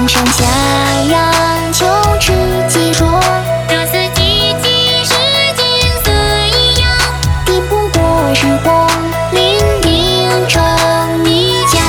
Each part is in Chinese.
上下扬，秋池几说。 这四季既是金色一样， 抵不过时光伶仃成一家。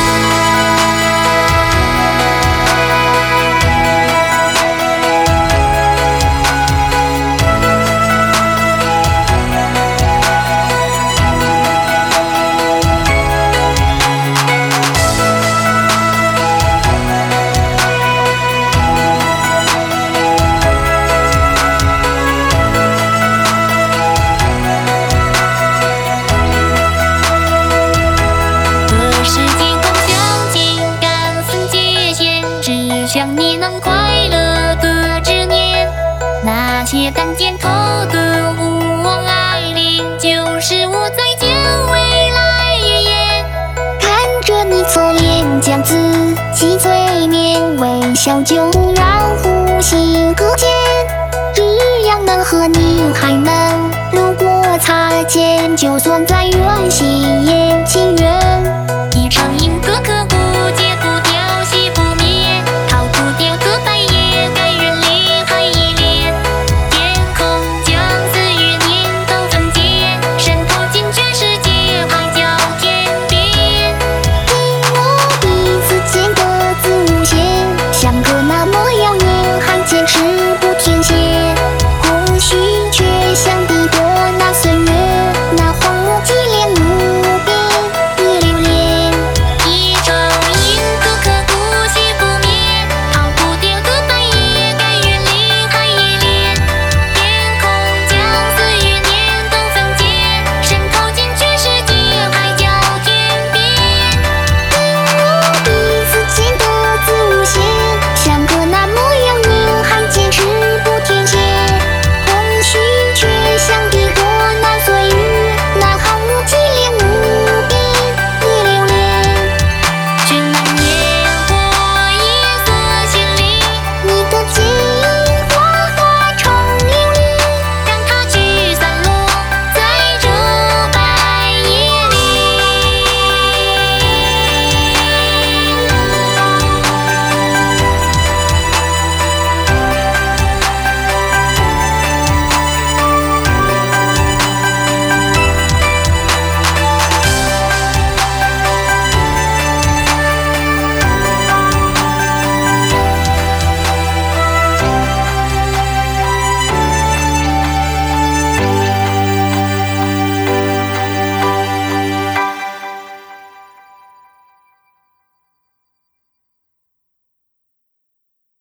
想你能快乐的执念，那些单肩头的无望爱恋，就是我再见未来预言。 看着你侧脸将自己催眠，微笑就让呼吸搁浅。只要能和你还能路过擦肩，就算再远心也情愿。 一场银河可